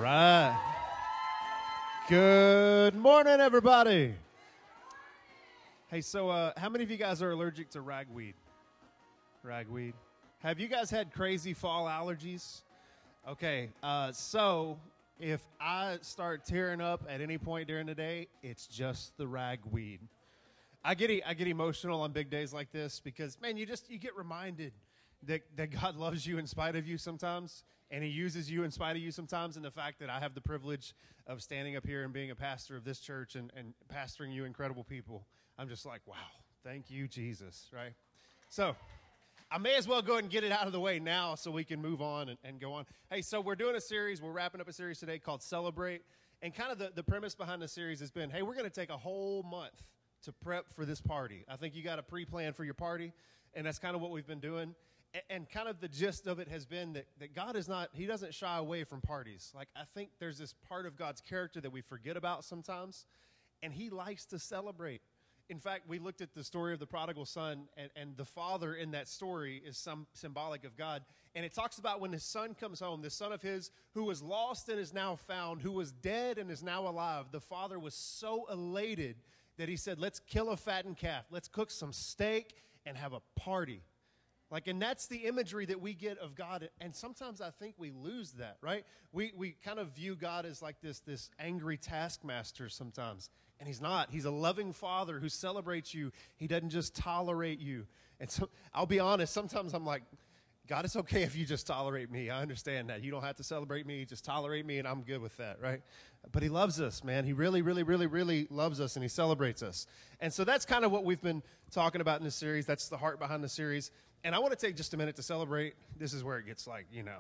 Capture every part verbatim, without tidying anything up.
right. Good morning, everybody. Hey, so uh, how many of you guys are allergic to ragweed? Ragweed. Have you guys had crazy fall allergies? Okay, uh, so if I start tearing up at any point during the day, it's just the ragweed. I get e- I get emotional on big days like this because, man, you just you get reminded that, that God loves you in spite of you sometimes, and he uses you in spite of you sometimes, and the fact that I have the privilege of standing up here and being a pastor of this church and, and pastoring you incredible people, I'm just like, wow, thank you, Jesus, right? So I may as well go ahead and get it out of the way now so we can move on and, and go on. Hey, so we're doing a series. We're wrapping up a series today called Celebrate, and kind of the, the premise behind the series has been, hey, we're going to take a whole month to prep for this party. I think you got a pre-plan for your party, and that's kind of what we've been doing. And, and kind of the gist of it has been that, that God is not, he doesn't shy away from parties. Like, I think there's this part of God's character that we forget about sometimes, and he likes to celebrate. In fact, we looked at the story of the prodigal son, and, and the father in that story is some symbolic of God. And it talks about when his son comes home, this son of his who was lost and is now found, who was dead and is now alive. The father was so elated that he said, let's kill a fattened calf. Let's cook some steak and have a party. Like, and that's the imagery that we get of God. And sometimes I think we lose that, right? We we kind of view God as like this, this angry taskmaster sometimes. And he's not. He's a loving father who celebrates you. He doesn't just tolerate you. And so I'll be honest, sometimes I'm like, God, it's okay if you just tolerate me. I understand that. You don't have to celebrate me. Just tolerate me, and I'm good with that, right? But he loves us, man. He really, really, really, really loves us, and he celebrates us. And so that's kind of what we've been talking about in this series. That's the heart behind the series. And I want to take just a minute to celebrate. This is where it gets like, you know,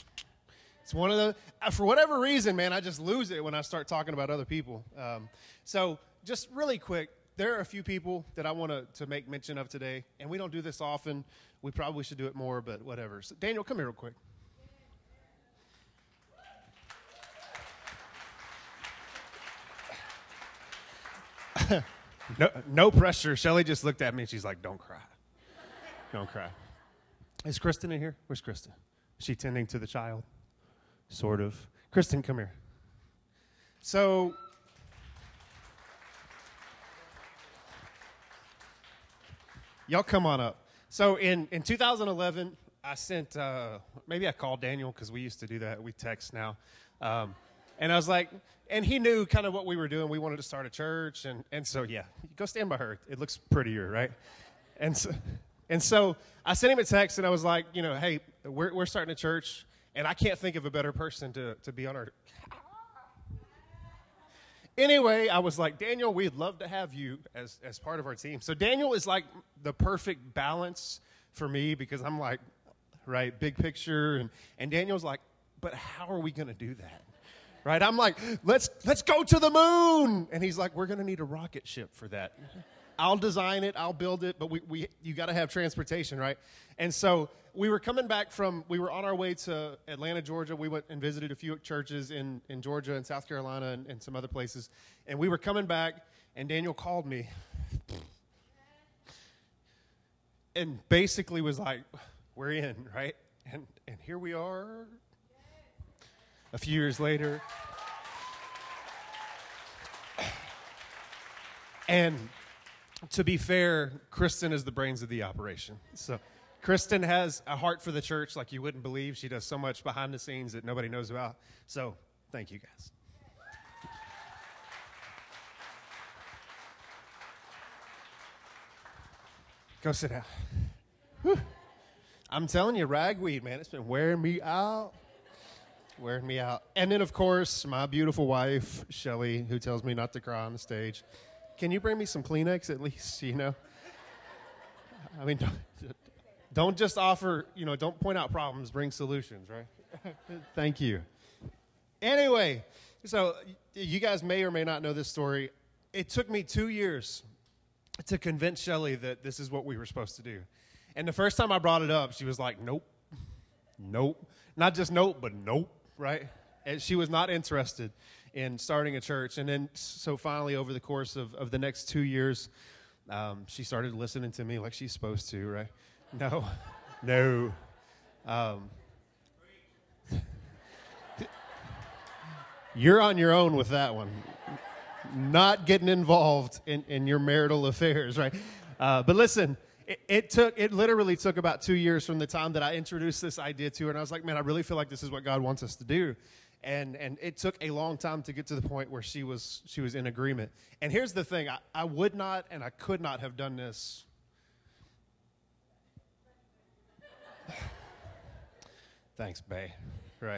it's one of the, for whatever reason, man, I just lose it when I start talking about other people. Um, so just really quick, there are a few people that I want to, to make mention of today, and we don't do this often. We probably should do it more, but whatever. So Daniel, come here real quick. no, no pressure. Shelly just looked at me, and she's like, don't cry. Don't cry. Is Kristen in here? Where's Kristen? Is she tending to the child? Sort of. Kristen, come here. So y'all come on up. So in, in two thousand eleven, I sent, uh, maybe I called Daniel because we used to do that. We text now. Um, and I was like, and he knew kind of what we were doing. We wanted to start a church. And, and so, yeah, go stand by her. It looks prettier, right? And so, and so I sent him a text, and I was like, you know, hey, we're, we're starting a church, and I can't think of a better person to, to be on our. Anyway, I was like, Daniel, we'd love to have you as, as part of our team. So Daniel is like the perfect balance for me because I'm like, right, big picture. And, and Daniel's like, but how are we going to do that? Right? I'm like, let's let's go to the moon. And he's like, we're going to need a rocket ship for that. I'll design it. I'll build it. But we, we you got to have transportation, right? And so we were coming back from, we were on our way to Atlanta, Georgia. We went and visited a few churches in, in Georgia and South Carolina and, and some other places. And we were coming back, and Daniel called me and basically was like, we're in, right? And and here we are a few years later. And to be fair, Kristen is the brains of the operation. So Kristen has a heart for the church like you wouldn't believe. She does so much behind the scenes that nobody knows about. So thank you, guys. Go sit down. Whew. I'm telling you, ragweed, man, it's been wearing me out. Wearing me out. And then, of course, my beautiful wife, Shelly, who tells me not to cry on the stage. Can you bring me some Kleenex at least, you know? I mean, don't, don't just offer, you know, don't point out problems, bring solutions, right? Thank you. Anyway, so you guys may or may not know this story. It took me two years to convince Shelly that this is what we were supposed to do. And the first time I brought it up, she was like, nope, nope. Not just nope, but nope, right? And she was not interested in starting a church. And then, so finally, over the course of, of the next two years, um, she started listening to me like she's supposed to, right? No, no. Um, You're on your own with that one. Not getting involved in, in your marital affairs, right? Uh, but listen, it, it took, it literally took about two years from the time that I introduced this idea to her, and I was like, man, I really feel like this is what God wants us to do. And and it took a long time to get to the point where she was she was in agreement. And here's the thing, I, I would not and I could not have done this. Thanks, Bae. Right.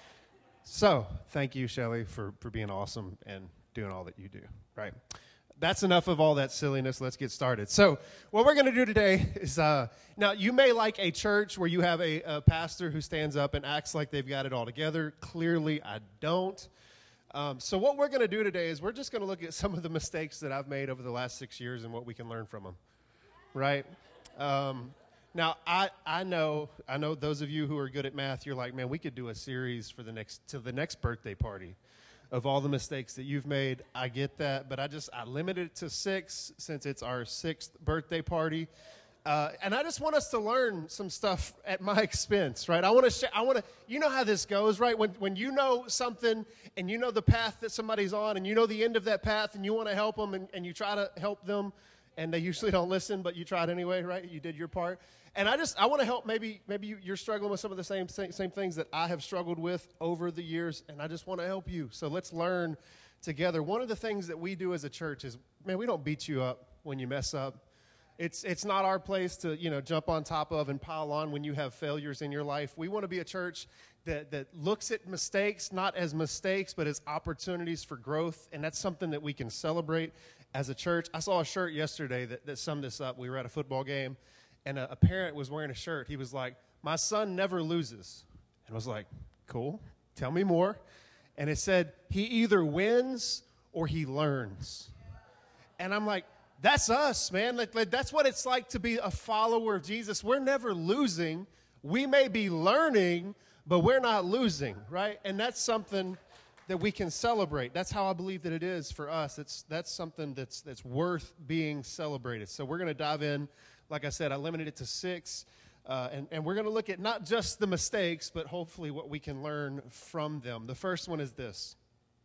So, thank you, Shelly, for, for being awesome and doing all that you do, right? That's enough of all that silliness. Let's get started. So, what we're going to do today is, uh, now, you may like a church where you have a, a pastor who stands up and acts like they've got it all together. Clearly, I don't. Um, so, what we're going to do today is we're just going to look at some of the mistakes that I've made over the last six years and what we can learn from them, right? Um, now, I, I know I know those of you who are good at math, you're like, man, we could do a series for the next to the next birthday party of all the mistakes that you've made. I get that, but I just I limited it to six since it's our sixth birthday party, uh, and I just want us to learn some stuff at my expense, right? I want to sh- I want to you know how this goes, right? When when you know something and you know the path that somebody's on, and you know the end of that path, and you want to help them, and, and you try to help them, and they usually don't listen, but you tried anyway, right? You did your part. And I just, I want to help, maybe maybe you, you're struggling with some of the same, same same things that I have struggled with over the years, and I just want to help you. So let's learn together. One of the things that we do as a church is, man, we don't beat you up when you mess up. It's it's not our place to, you know, jump on top of and pile on when you have failures in your life. We want to be a church that, that looks at mistakes not as mistakes, but as opportunities for growth, and that's something that we can celebrate as a church. I saw a shirt yesterday that, that summed this up. We were at a football game, and a, a parent was wearing a shirt. He was like, my son never loses. And I was like, cool, tell me more. And it said, he either wins or he learns. And I'm like, that's us, man. Like, like, that's what it's like to be a follower of Jesus. We're never losing. We may be learning, but we're not losing, right? And that's something that we can celebrate. That's how I believe that it is for us. It's that's something that's that's worth being celebrated. So we're going to dive in. Like I said, I limited it to six, uh, and, and we're going to look at not just the mistakes, but hopefully what we can learn from them. The first one is this.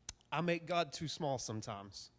I make God too small sometimes.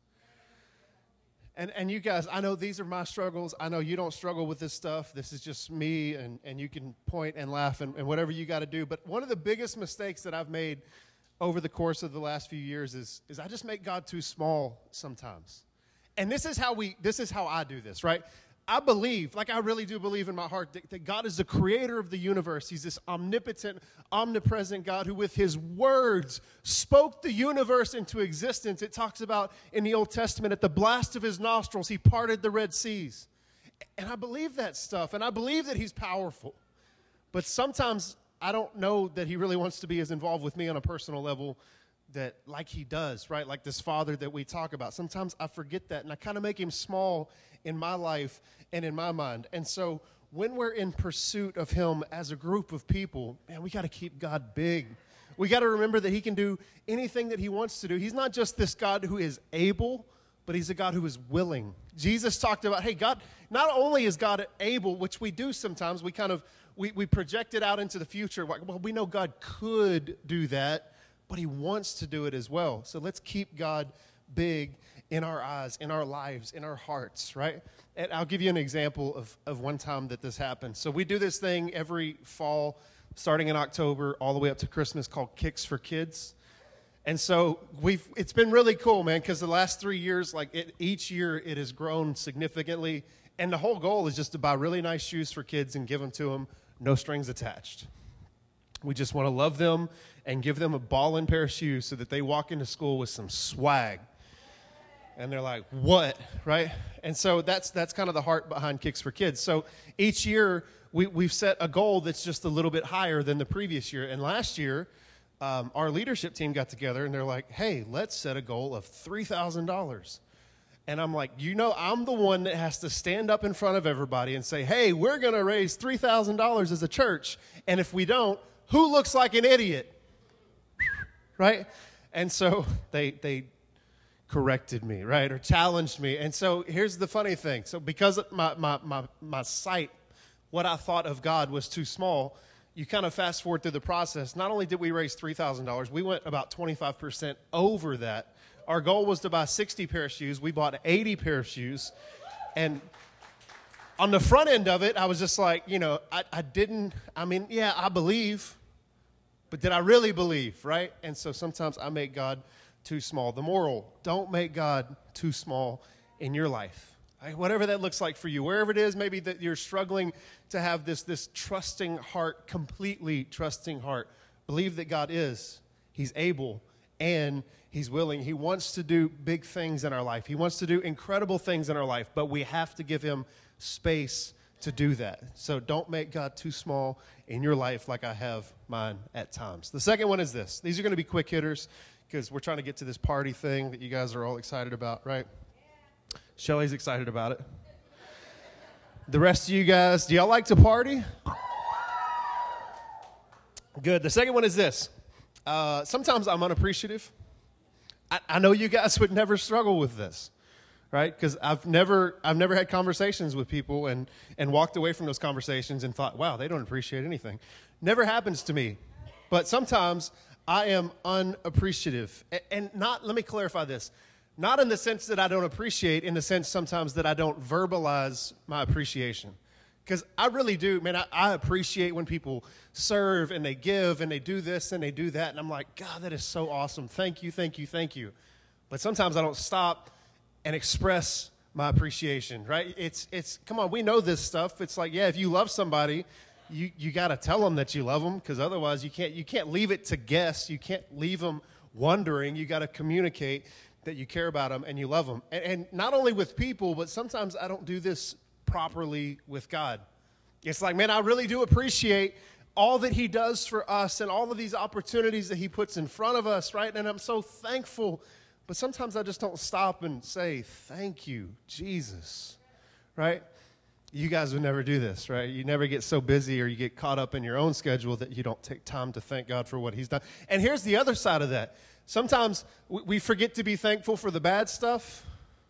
And and you guys, I know these are my struggles. I know you don't struggle with this stuff. This is just me, and, and you can point and laugh and, and whatever you got to do. But one of the biggest mistakes that I've made over the course of the last few years is, is I just make God too small sometimes. And this is how we, this is how I do this, right? I believe, like I really do believe in my heart, that, that God is the creator of the universe. He's this omnipotent, omnipresent God who with his words spoke the universe into existence. It talks about in the Old Testament, at the blast of his nostrils, he parted the Red Seas. And I believe that stuff, and I believe that he's powerful. But sometimes I don't know that he really wants to be as involved with me on a personal level that like he does, right? Like this Father that we talk about. Sometimes I forget that, and I kind of make him small in my life and in my mind. And so when we're in pursuit of him as a group of people, man, we got to keep God big. We got to remember that he can do anything that he wants to do. He's not just this God who is able, but he's a God who is willing. Jesus talked about, hey, God, not only is God able, which we do sometimes, we kind of, we, we project it out into the future. Like, well, we know God could do that, but he wants to do it as well. So let's keep God big in our eyes, in our lives, in our hearts, right? And I'll give you an example of, of one time that this happened. So we do this thing every fall, starting in October, all the way up to Christmas, called Kicks for Kids. And so we've it's been really cool, man, because the last three years, like it, each year it has grown significantly. And the whole goal is just to buy really nice shoes for kids and give them to them, no strings attached. We just want to love them and give them a ballin' pair of shoes so that they walk into school with some swag. And they're like, what, right? And so that's that's kind of the heart behind Kicks for Kids. So each year we, we've set a goal that's just a little bit higher than the previous year. And last year, um, our leadership team got together and they're like, hey, let's set a goal of three thousand dollars. And I'm like, you know, I'm the one that has to stand up in front of everybody and say, hey, we're going to raise three thousand dollars as a church. And if we don't, who looks like an idiot? Right? And so they they corrected me, right, or challenged me. And so here's the funny thing. So because my my my, my sight, what I thought of God was too small, you kind of fast forward through the process. Not only did we raise three thousand dollars, we went about twenty-five percent over that. Our goal was to buy sixty pair of shoes. We bought eighty pair of shoes. And on the front end of it, I was just like, you know, I, I didn't, I mean, yeah, I believe, but did I really believe, right? And so sometimes I make God too small. The moral, don't make God too small in your life. Right? Whatever that looks like for you, wherever it is, maybe that you're struggling to have this, this trusting heart, completely trusting heart. Believe that God is, He's able, and He's willing. He wants to do big things in our life. He wants to do incredible things in our life, but we have to give Him space to do that. So don't make God too small in your life like I have mine at times. The second one is this. These are going to be quick hitters because we're trying to get to this party thing that you guys are all excited about, right? Yeah. Shelly's excited about it. The rest of you guys, do y'all like to party? Good. The second one is this. Uh, sometimes I'm unappreciative. I, I know you guys would never struggle with this. Right? Because I've never I've never had conversations with people and, and walked away from those conversations and thought, wow, they don't appreciate anything. Never happens to me. But sometimes I am unappreciative. And, and not, let me clarify this, not in the sense that I don't appreciate, in the sense sometimes that I don't verbalize my appreciation. Because I really do, man, I, I appreciate when people serve and they give and they do this and they do that. And I'm like, God, that is so awesome. Thank you, thank you, thank you. But sometimes I don't stop and express my appreciation, right? It's, it's. Come on, we know this stuff. It's like, yeah, if you love somebody, you, you got to tell them that you love them, because otherwise you can't, you can't leave it to guess. You can't leave them wondering. You got to communicate that you care about them and you love them. And, and not only with people, but sometimes I don't do this properly with God. It's like, man, I really do appreciate all that He does for us and all of these opportunities that He puts in front of us, right? And I'm so thankful. But sometimes I just don't stop and say, thank you, Jesus, right? You guys would never do this, right? You never get so busy or you get caught up in your own schedule that you don't take time to thank God for what He's done. And here's the other side of that. Sometimes we forget to be thankful for the bad stuff.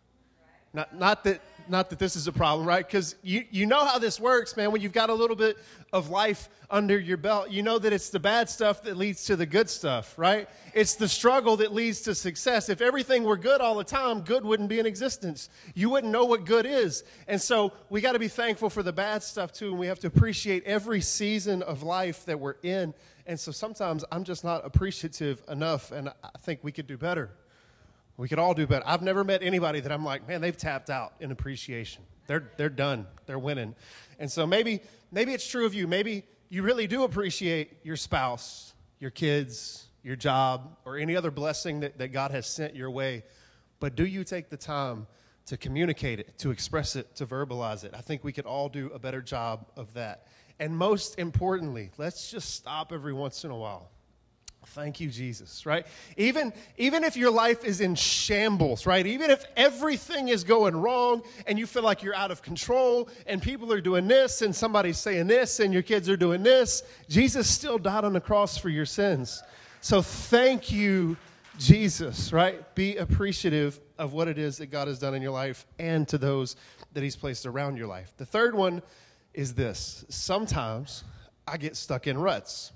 Not, not that not that this is a problem, right? Because you, you know how this works, man. When you've got a little bit of life under your belt, you know that it's the bad stuff that leads to the good stuff, right? It's the struggle that leads to success. If everything were good all the time, good wouldn't be in existence. You wouldn't know what good is. And so we got to be thankful for the bad stuff too, and we have to appreciate every season of life that we're in. And so sometimes I'm just not appreciative enough, and I think we could do better. We could all do better. I've never met anybody that I'm like, man, they've tapped out in appreciation. They're they're done. They're winning. And so maybe maybe it's true of you. Maybe you really do appreciate your spouse, your kids, your job, or any other blessing that, that God has sent your way. But do you take the time to communicate it, to express it, to verbalize it? I think we could all do a better job of that. And most importantly, let's just stop every once in a while. Thank you, Jesus, right? Even, even if your life is in shambles, right? Even if everything is going wrong and you feel like you're out of control and people are doing this and somebody's saying this and your kids are doing this, Jesus still died on the cross for your sins. So thank you, Jesus, right? Be appreciative of what it is that God has done in your life and to those that He's placed around your life. The third one is this. Sometimes I get stuck in ruts.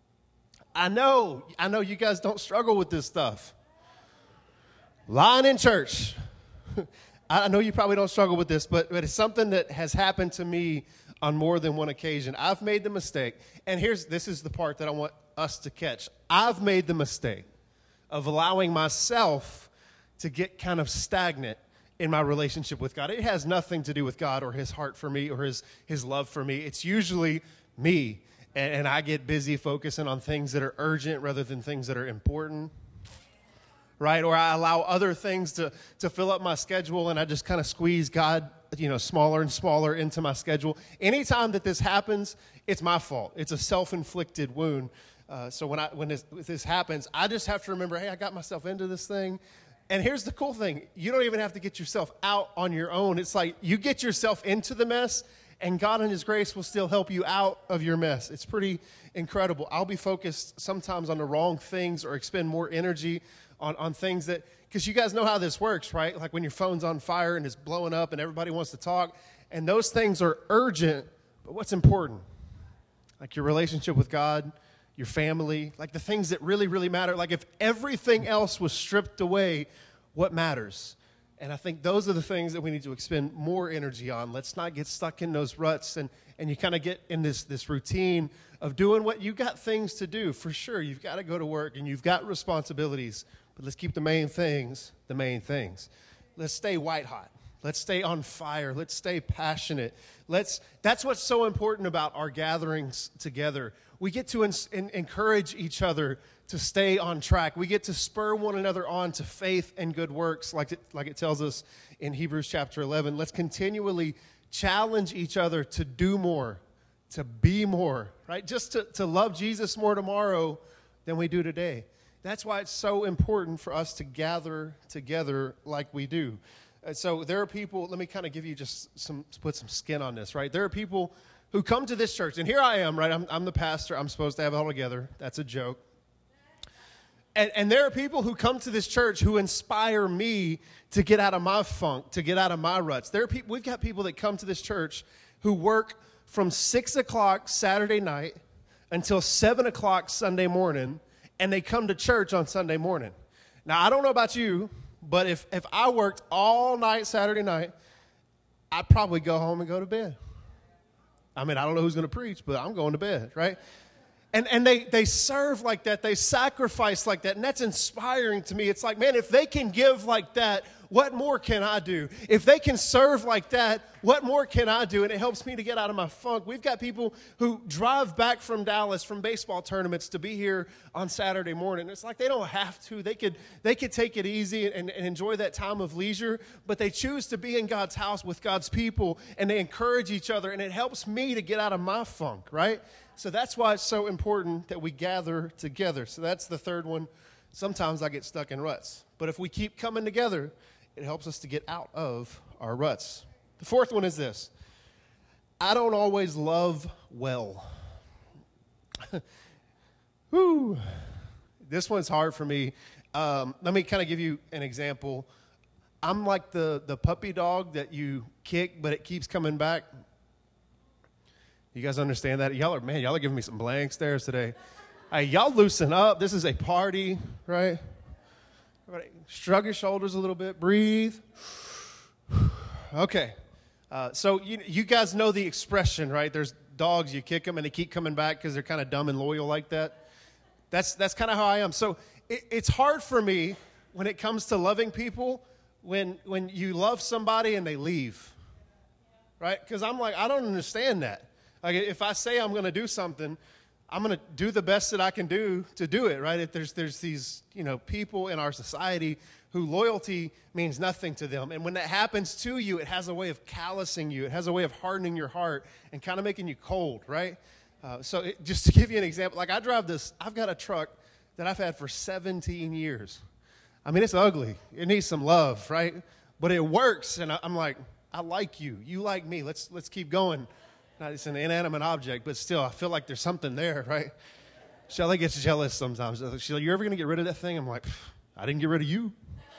I know, I know you guys don't struggle with this stuff. Lying in church. I know you probably don't struggle with this, but, but it's something that has happened to me on more than one occasion. I've made the mistake, and here's this is the part that I want us to catch. I've made the mistake of allowing myself to get kind of stagnant in my relationship with God. It has nothing to do with God or His heart for me or His, his love for me. It's usually me. And I get busy focusing on things that are urgent rather than things that are important, right? Or I allow other things to, to fill up my schedule, and I just kind of squeeze God, you know, smaller and smaller into my schedule. Anytime that this happens, it's my fault. It's a self-inflicted wound. Uh, so when I when this, this happens, I just have to remember, hey, I got myself into this thing. And here's the cool thing. You don't even have to get yourself out on your own. It's like you get yourself into the mess, and God in His grace will still help you out of your mess. It's pretty incredible. I'll be focused sometimes on the wrong things or expend more energy on, on things that, because you guys know how this works, right? Like when your phone's on fire and it's blowing up and everybody wants to talk. And those things are urgent, but what's important? like your relationship with God, your family, like the things that really, really matter. Like if everything else was stripped away, what matters? And I think those are the things that we need to expend more energy on. Let's not get stuck in those ruts and, and you kind of get in this, this routine of doing what you got things to do. For sure, you've got to go to work and you've got responsibilities, but let's keep the main things the main things. Let's stay white hot. Let's stay on fire. Let's stay passionate. Let's. That's what's so important about our gatherings together. We get to in, in, encourage each other to stay on track. We get to spur one another on to faith and good works, like it, like it tells us in Hebrews chapter eleven. Let's continually challenge each other to do more, to be more, right? Just to, to love Jesus more tomorrow than we do today. That's why it's so important for us to gather together like we do. And so there are people, let me kind of give you just some, put some skin on this, right? There are people who come to this church, and here I am, right? I'm, I'm the pastor. I'm supposed to have it all together. That's a joke. And, and there are people who come to this church who inspire me to get out of my funk, to get out of my ruts. There are people, we've got people that come to this church who work from six o'clock Saturday night until seven o'clock Sunday morning, and they come to church on Sunday morning. Now, I don't know about you, but if, if I worked all night Saturday night, I'd probably go home and go to bed. I mean, I don't know who's going to preach, but I'm going to bed, right? And and they, they serve like that. They sacrifice like that. And that's inspiring to me. It's like, man, if they can give like that, what more can I do? If they can serve like that, what more can I do? And it helps me to get out of my funk. We've got people who drive back from Dallas from baseball tournaments to be here on Saturday morning. It's like they don't have to. They could they could take it easy and, and enjoy that time of leisure, but they choose to be in God's house with God's people, and they encourage each other, and it helps me to get out of my funk, right? So that's why it's so important that we gather together. So that's the third one. Sometimes I get stuck in ruts. But if we keep coming together, it helps us to get out of our ruts. The fourth one is this. I don't always love well. Woo. This one's hard for me. Um, let me kind of give you an example. I'm like the, the puppy dog that you kick, but it keeps coming back. You guys understand that? Y'all are, man, y'all are giving me some blank stares today. Hey, y'all loosen up. This is a party, right? Right. Shrug your shoulders a little bit. Breathe. Okay. Uh, so you, you guys know the expression, right? There's dogs, you kick them, and they keep coming back because they're kind of dumb and loyal like that. That's, that's kind of how I am. So it, it's hard for me when it comes to loving people when, when you love somebody and they leave, right? Because I'm like, I don't understand that. Like, if I say I'm going to do something, I'm going to do the best that I can do to do it, right? If there's there's these, you know, people in our society who loyalty means nothing to them. And when that happens to you, it has a way of callousing you. It has a way of hardening your heart and kind of making you cold, right? Uh, so it, just to give you an example, like I drive this, I've got a truck that I've had for seventeen years. I mean, it's ugly. It needs some love, right? But it works, and I, I'm like, I like you. You like me. Let's let's keep going. It's an inanimate object, but still, I feel like there's something there, right? Shelly gets jealous sometimes. She's like, "You're ever going to get rid of that thing?" I'm like, I didn't get rid of you.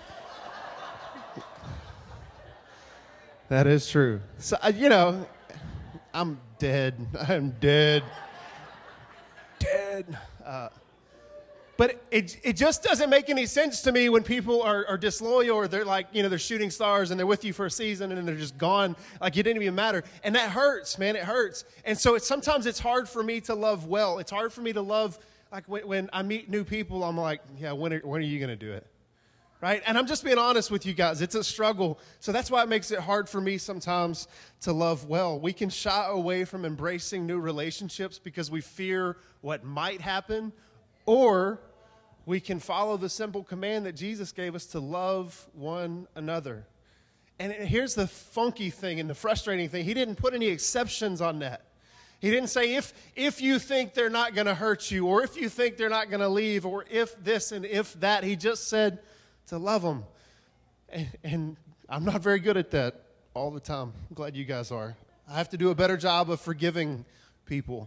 That is true. So, you know, I'm dead. I'm dead. Dead. Uh, but it it just doesn't make any sense to me when people are, are disloyal, or they're like, you know, they're shooting stars and they're with you for a season and then they're just gone like you didn't even matter. And that hurts, man. It hurts. And so it's, sometimes it's hard for me to love well. It's hard for me to love, like when, when I meet new people, I'm like, yeah, when are, when are you going to do it? Right? And I'm just being honest with you guys. It's a struggle. So that's why it makes it hard for me sometimes to love well. We can shy away from embracing new relationships because we fear what might happen, or we can follow the simple command that Jesus gave us to love one another. And here's the funky thing and the frustrating thing. He didn't put any exceptions on that. He didn't say, if if you think they're not going to hurt you, or if you think they're not going to leave, or if this and if that. He just said to love them. And, and I'm not very good at that all the time. I'm glad you guys are. I have to do a better job of forgiving people.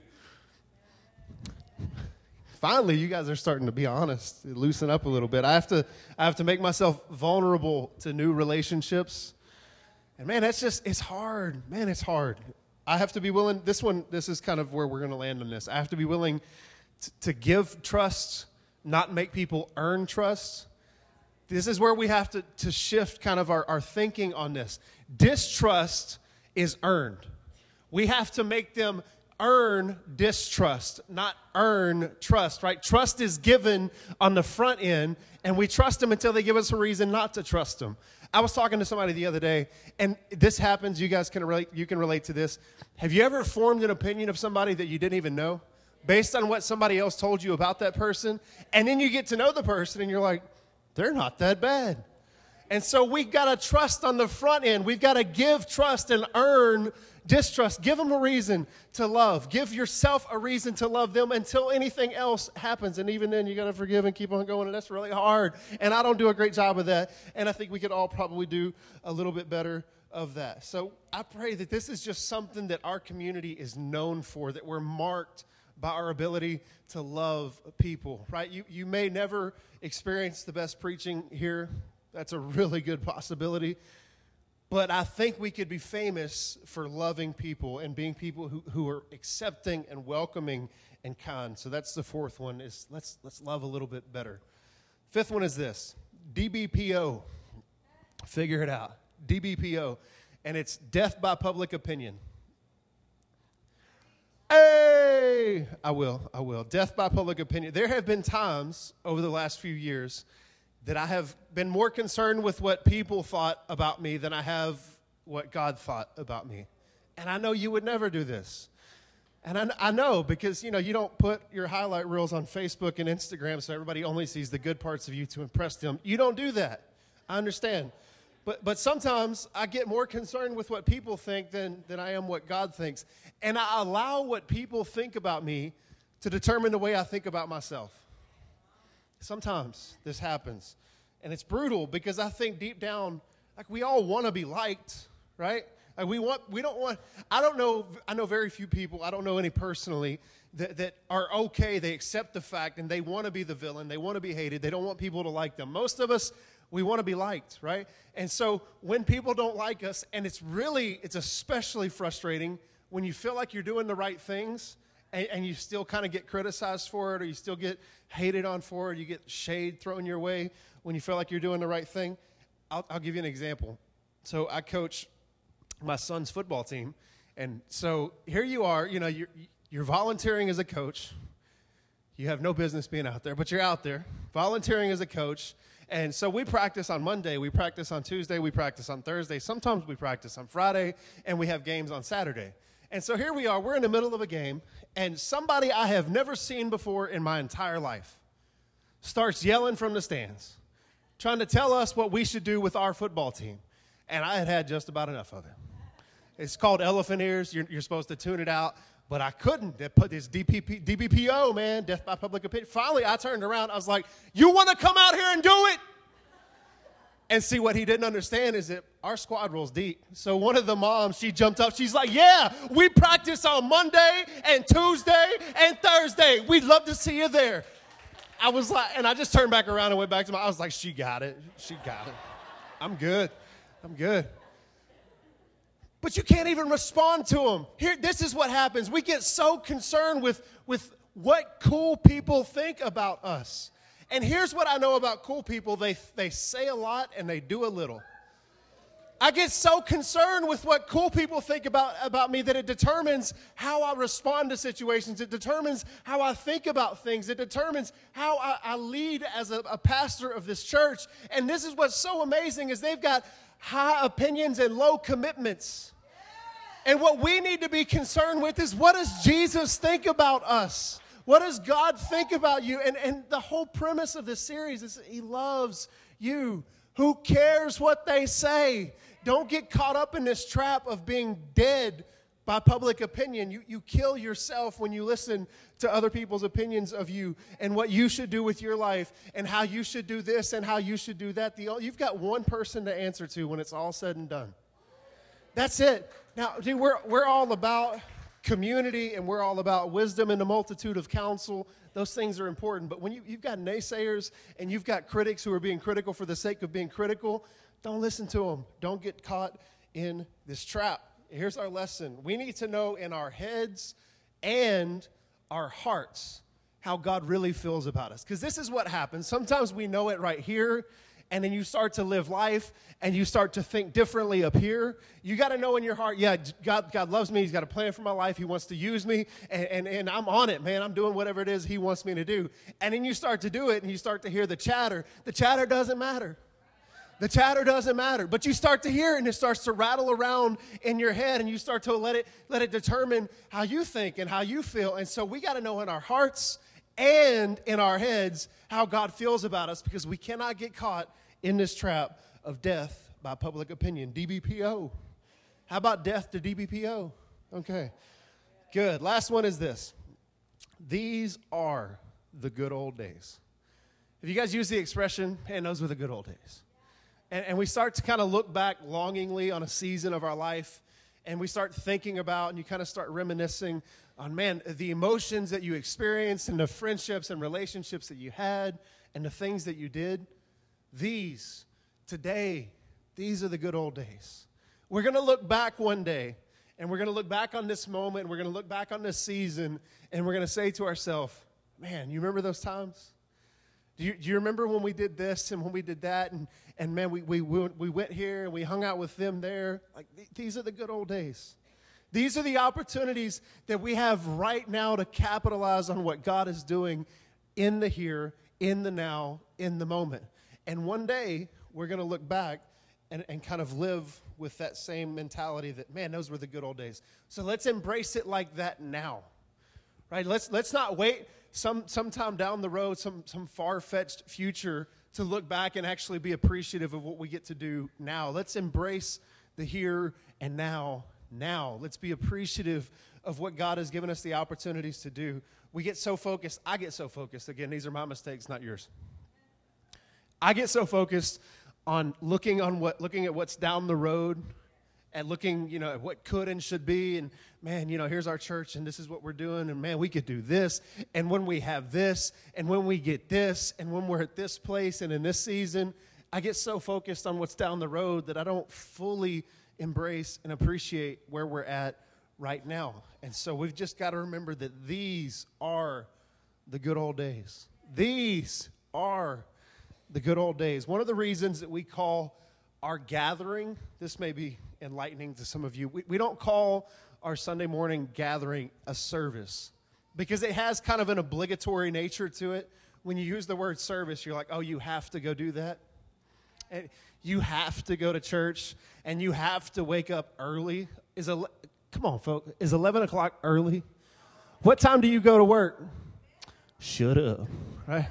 Finally, you guys are starting to be honest, loosen up a little bit. I have to, I have to make myself vulnerable to new relationships. And man, that's just, it's hard. Man, it's hard. I have to be willing, this one, this is kind of where we're going to land on this. I have to be willing t- to give trust, not make people earn trust. This is where we have to, to shift kind of our, our thinking on this. Distrust is earned. We have to make them earn distrust, not earn trust, right? Trust is given on the front end, and we trust them until they give us a reason not to trust them. I was talking to somebody the other day, and this happens. You guys can relate. You can relate to this. Have you ever formed an opinion of somebody that you didn't even know, based on what somebody else told you about that person, and then you get to know the person, and you're like, they're not that bad. And so we've got to trust on the front end. We've got to give trust and earn distrust. Give them a reason to love. Give yourself a reason to love them until anything else happens. And even then, you got to forgive and keep on going. And that's really hard. And I don't do a great job of that. And I think we could all probably do a little bit better of that. So I pray that this is just something that our community is known for, that we're marked by our ability to love people, right? You, you may never experience the best preaching here. That's a really good possibility. But I think we could be famous for loving people and being people who, who are accepting and welcoming and kind. So that's the fourth one, is let's let's love a little bit better. Fifth one is this, D B P O. Figure it out. D B P O. And it's death by public opinion. Hey! I will, I will. Death by public opinion. There have been times over the last few years that I have been more concerned with what people thought about me than I have what God thought about me. And I know you would never do this. And I, I know because, you know, you don't put your highlight reels on Facebook and Instagram so everybody only sees the good parts of you to impress them. You don't do that. I understand. But but sometimes I get more concerned with what people think than, than I am what God thinks. And I allow what people think about me to determine the way I think about myself. Sometimes this happens, and it's brutal because I think deep down, like we all want to be liked, right? Like we want, we don't want, I don't know, I know very few people, I don't know any personally, that, that are okay, they accept the fact, and they want to be the villain, they want to be hated, they don't want people to like them. Most of us, we want to be liked, right? And so when people don't like us, and it's really, it's especially frustrating when you feel like you're doing the right things, And, and you still kind of get criticized for it, or you still get hated on for it, you get shade thrown your way when you feel like you're doing the right thing. I'll, I'll give you an example. So I coach my son's football team, and so here you are, you know, you're, you're volunteering as a coach. You have no business being out there, but you're out there volunteering as a coach. And so we practice on Monday, we practice on Tuesday, we practice on Thursday. Sometimes we practice on Friday, and we have games on Saturday. And so here we are, we're in the middle of a game, and somebody I have never seen before in my entire life starts yelling from the stands, trying to tell us what we should do with our football team. And I had had just about enough of it. It's called elephant ears. You're, you're supposed to tune it out, but I couldn't. They put this D P P, D B P O, man, death by public opinion. Finally, I turned around. I was like, you want to come out here and do it? And see, what he didn't understand is that our squad rolls deep. So one of the moms, she jumped up. She's like, yeah, we practice on Monday and Tuesday and Thursday. We'd love to see you there. I was like, and I just turned back around and went back to my, I was like, she got it. She got it. I'm good. I'm good. But you can't even respond to them. Here, this is what happens. We get so concerned with, with what cool people think about us. And here's what I know about cool people. They, they say a lot and they do a little. I get so concerned with what cool people think about, about me that it determines how I respond to situations. It determines how I think about things. It determines how I, I lead as a, a pastor of this church. And this is what's so amazing is they've got high opinions and low commitments. And what we need to be concerned with is, what does Jesus think about us? What does God think about you? And, and the whole premise of this series is he loves you. Who cares what they say? Don't get caught up in this trap of being dead by public opinion. You, you kill yourself when you listen to other people's opinions of you and what you should do with your life and how you should do this and how you should do that. The, you've got one person to answer to when it's all said and done. That's it. Now, dude, we're, we're all about community, and we're all about wisdom and a multitude of counsel. Those things are important. But when you, you've got naysayers and you've got critics who are being critical for the sake of being critical, don't listen to them. Don't get caught in this trap. Here's our lesson. We need to know in our heads and our hearts how God really feels about us. Because this is what happens. Sometimes we know it right here, and then you start to live life, and you start to think differently up here. You got to know in your heart, yeah, God, God loves me. He's got a plan for my life. He wants to use me, and, and, and I'm on it, man. I'm doing whatever it is He wants me to do. And then you start to do it, and you start to hear the chatter. The chatter doesn't matter. The chatter doesn't matter, but you start to hear it, and it starts to rattle around in your head, and you start to let it let it determine how you think and how you feel. And so we got to know in our hearts and in our heads how God feels about us, because we cannot get caught in this trap of death by public opinion, D B P O. How about death to D B P O? Okay, good. Last one is this. These are the good old days. Have you guys used the expression, man, those were the good old days? And, and we start to kind of look back longingly on a season of our life, and we start thinking about, and you kind of start reminiscing on, man, the emotions that you experienced and the friendships and relationships that you had and the things that you did. These, today, these are the good old days. We're going to look back one day, and we're going to look back on this moment, and we're going to look back on this season, and we're going to say to ourselves, man, you remember those times? Do you, do you remember when we did this and when we did that? And, and man, we, we, we went here and we hung out with them there. Like, th- these are the good old days. These are the opportunities that we have right now to capitalize on what God is doing in the here, in the now, in the moment. And one day, we're going to look back and, and kind of live with that same mentality that, man, those were the good old days. So let's embrace it like that now. Right? Let's let's not wait some sometime down the road, some some far-fetched future to look back and actually be appreciative of what we get to do now. Let's embrace the here and now, now. Let's be appreciative of what God has given us the opportunities to do. We get so focused. I get so focused. Again, these are my mistakes, not yours. I get so focused on looking on what looking at what's down the road, and looking, you know, at what could and should be, and man, you know, here's our church, and this is what we're doing, and man, we could do this, and when we have this, and when we get this, and when we're at this place, and in this season, I get so focused on what's down the road that I don't fully embrace and appreciate where we're at right now. And so we've just got to remember that these are the good old days. These are the good old days. One of the reasons that we call our gathering, this may be enlightening to some of you, we, we don't call our Sunday morning gathering a service because it has kind of an obligatory nature to it. When you use the word service, you're like, oh, you have to go do that? And you have to go to church, and you have to wake up early? Is a, come on, folks. Is eleven o'clock early? What time do you go to work? Shut up, right?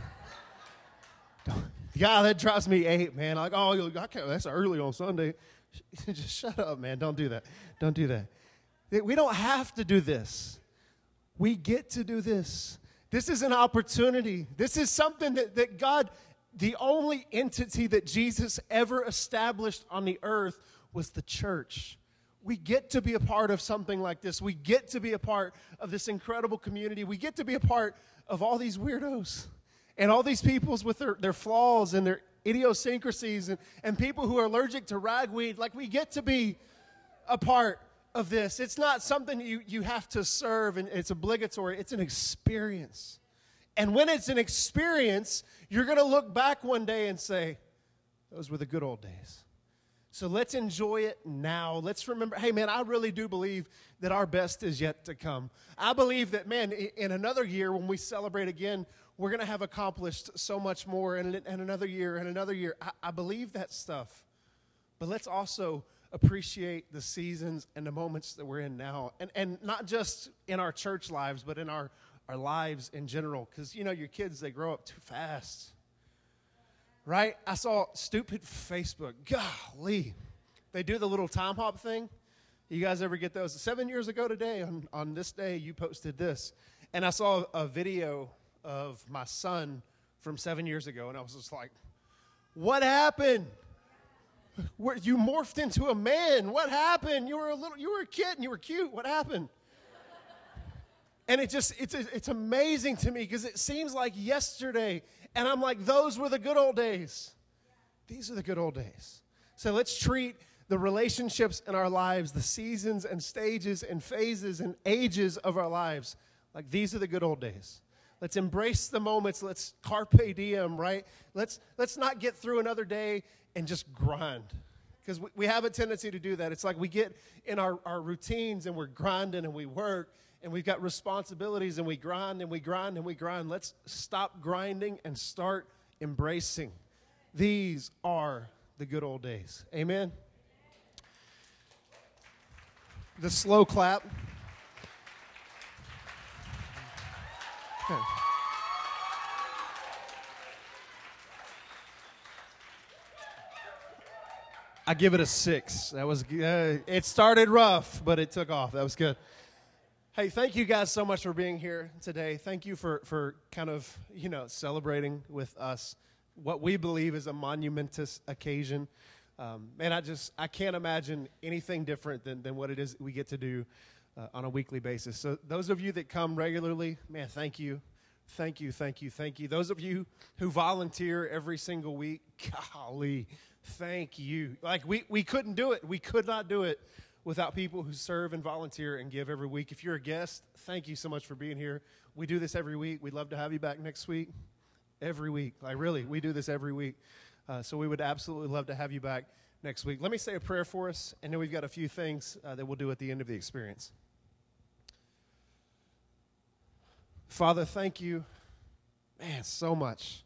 Yeah, that drives me eight, man. Like, oh, I can't, that's early on Sunday. Just shut up, man. Don't do that. Don't do that. We don't have to do this. We get to do this. This is an opportunity. This is something that, that God, the only entity that Jesus ever established on the earth was the church. We get to be a part of something like this. We get to be a part of this incredible community. We get to be a part of all these weirdos and all these peoples with their, their flaws and their idiosyncrasies and, and people who are allergic to ragweed. Like, we get to be a part of this. It's not something you, you have to serve and it's obligatory. It's an experience. And when it's an experience, you're going to look back one day and say, those were the good old days. So let's enjoy it now. Let's remember, hey, man, I really do believe that our best is yet to come. I believe that, man, in another year when we celebrate again, we're going to have accomplished so much more in, in another year and another year. I, I believe that stuff. But let's also appreciate the seasons and the moments that we're in now. And, and not just in our church lives, but in our, our lives in general. Because, you know, your kids, they grow up too fast. Right? I saw stupid Facebook. Golly. They do the little time hop thing. You guys ever get those? Seven years ago today, on, on this day, you posted this. And I saw a video of my son from seven years ago, and I was just like, what happened? Where, you morphed into a man. What happened? You were a little, you were a kid, and you were cute. What happened? And it just, it's, it's amazing to me because it seems like yesterday, and I'm like, those were the good old days. These are the good old days. So let's treat the relationships in our lives, the seasons and stages and phases and ages of our lives. Like, these are the good old days. Let's embrace the moments. Let's carpe diem, right? Let's, let's not get through another day and just grind. Because we, we have a tendency to do that. It's like we get in our, our routines and we're grinding and we work and we've got responsibilities and we grind and we grind and we grind. Let's stop grinding and start embracing. These are the good old days. Amen? The slow clap. Okay. I give it a six. That was uh, it started rough, but it took off. That was good. Hey, thank you guys so much for being here today. Thank you for, for kind of, you know, celebrating with us what we believe is a monumentous occasion. Um, and I just, I can't imagine anything different than, than what it is we get to do uh, on a weekly basis. So those of you that come regularly, man, thank you. Thank you, thank you, thank you. Those of you who volunteer every single week, golly, thank you. Like, we, we couldn't do it. We could not do it without people who serve and volunteer and give every week. If you're a guest, thank you so much for being here. We do this every week. We'd love to have you back next week. Every week. Like, really, we do this every week. Uh, so we would absolutely love to have you back next week. Let me say a prayer for us, and then we've got a few things uh, that we'll do at the end of the experience. Father, thank you, man, so much.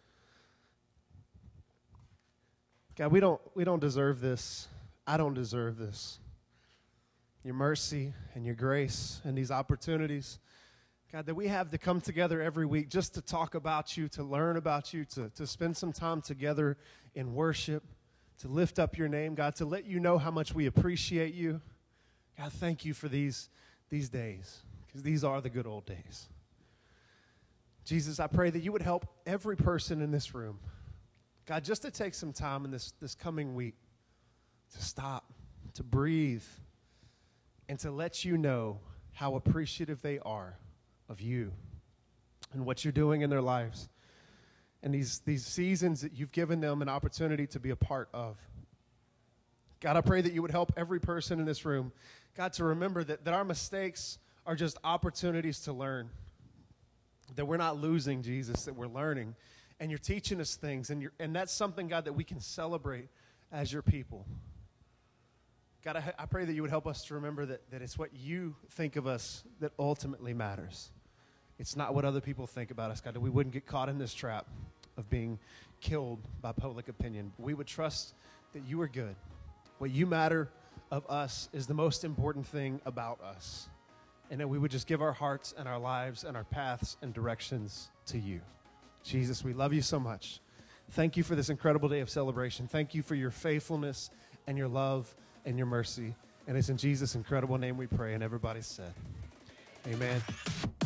God, we don't we don't deserve this. I don't deserve this. Your mercy and your grace and these opportunities, God, that we have to come together every week just to talk about you, to learn about you, to, to spend some time together in worship, to lift up your name, God, to let you know how much we appreciate you. God, thank you for these, these days, because these are the good old days. Jesus, I pray that you would help every person in this room, God, just to take some time in this, this coming week to stop, to breathe, and to let you know how appreciative they are of you and what you're doing in their lives and these, these seasons that you've given them an opportunity to be a part of. God, I pray that you would help every person in this room, God, to remember that, that our mistakes are just opportunities to learn, that we're not losing, Jesus, that we're learning, and you're teaching us things, and, you're, and that's something, God, that we can celebrate as your people. God, I, I pray that you would help us to remember that, that it's what you think of us that ultimately matters. It's not what other people think about us, God, that we wouldn't get caught in this trap of being killed by public opinion. We would trust that you are good. What you matter of us is the most important thing about us. And that we would just give our hearts and our lives and our paths and directions to you. Jesus, we love you so much. Thank you for this incredible day of celebration. Thank you for your faithfulness and your love and your mercy. And it's in Jesus' incredible name we pray. And everybody said, amen.